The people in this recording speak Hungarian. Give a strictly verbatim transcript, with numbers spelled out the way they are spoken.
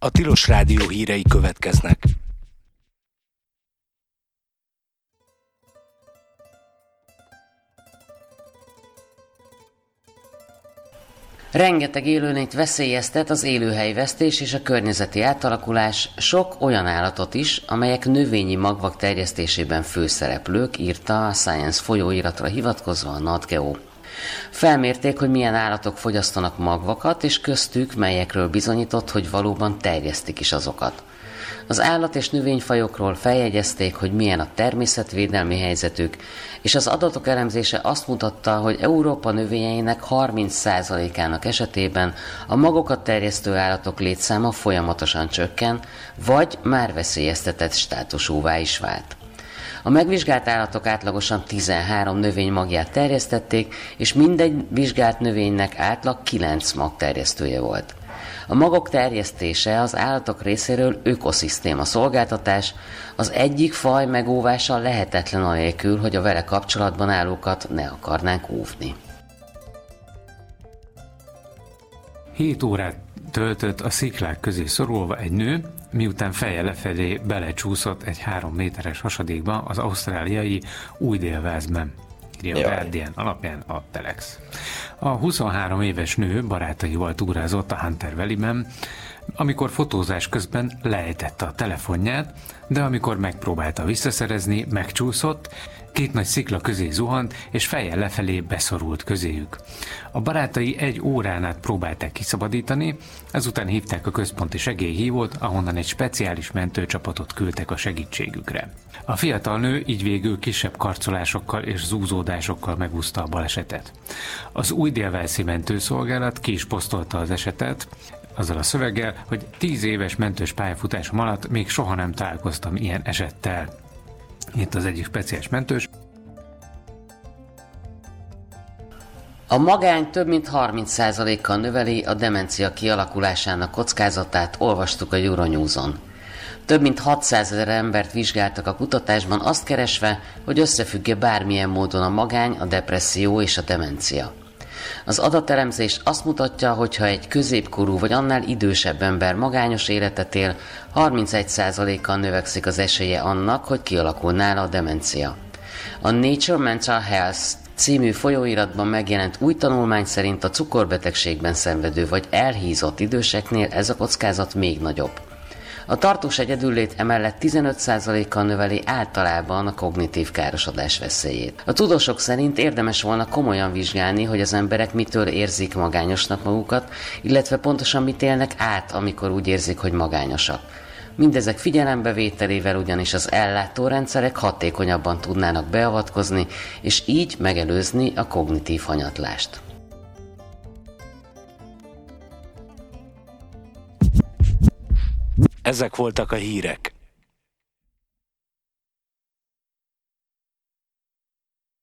A Tilos Rádió hírei következnek. Rengeteg élőlényt veszélyeztet az élőhelyvesztés és a környezeti átalakulás, sok olyan állatot is, amelyek növényi magvak terjesztésében főszereplők, írta a Science folyóiratra hivatkozva a NatGeo. Felmérték, hogy milyen állatok fogyasztanak magvakat, és köztük melyekről bizonyított, hogy valóban terjesztik is azokat. Az állat- és növényfajokról feljegyezték, hogy milyen a természetvédelmi helyzetük, és az adatok elemzése azt mutatta, hogy Európa növényeinek harminc százalékának esetében a magokat terjesztő állatok létszáma folyamatosan csökken, vagy már veszélyeztetett státusúvá is vált. A megvizsgált állatok átlagosan tizenhárom növény magját terjesztették, és mindegy vizsgált növénynek átlag kilenc mag terjesztője volt. A magok terjesztése az állatok részéről ökoszisztéma szolgáltatás, az egyik faj megóvása lehetetlen anélkül, hogy a vele kapcsolatban állókat ne akarnánk óvni. Hét órát töltött a sziklák közé szorulva egy nő, miután feje lefelé belecsúszott egy három méteres hasadékba az ausztráliai Új-Dél-Walesben, írja a Guardian alapján a Telex. A huszonhárom éves nő barátaival túrázott a Hunter Valley-ben, amikor fotózás közben leejtette a telefonját, de amikor megpróbálta visszaszerezni, megcsúszott, két nagy szikla közé zuhant, és fejjel lefelé beszorult közéjük. A barátai egy órán át próbálták kiszabadítani, ezután hívták a központi segélyhívót, ahonnan egy speciális mentőcsapatot küldtek a segítségükre. A fiatal nő így végül kisebb karcolásokkal és zúzódásokkal megúszta a balesetet. Az Új-Dél-Walesi mentőszolgálat ki is posztolta az esetet, azzal a szöveggel, hogy tíz éves mentős pályafutásom alatt még soha nem találkoztam ilyen esettel. Itt az egyik speciális mentős. A magány több mint harminc százalékkal növeli a demencia kialakulásának kockázatát, olvastuk a Euronews-on. Több mint hatszázezer embert vizsgáltak a kutatásban, azt keresve, hogy összefügg-e bármilyen módon a magány, a depresszió és a demencia. Az adatelemzés azt mutatja, hogy ha egy középkorú vagy annál idősebb ember magányos életet él, harmincegy százalékkal növekszik az esélye annak, hogy kialakul nála a demencia. A Nature Mental Health című folyóiratban megjelent új tanulmány szerint a cukorbetegségben szenvedő vagy elhízott időseknél ez a kockázat még nagyobb. A tartós egyedüllét emellett tizenöt százalékkal növeli általában a kognitív károsodás veszélyét. A tudósok szerint érdemes volna komolyan vizsgálni, hogy az emberek mitől érzik magányosnak magukat, illetve pontosan mit élnek át, amikor úgy érzik, hogy magányosak. Mindezek figyelembevételével ugyanis az ellátórendszerek hatékonyabban tudnának beavatkozni, és így megelőzni a kognitív hanyatlást. Ezek voltak a hírek.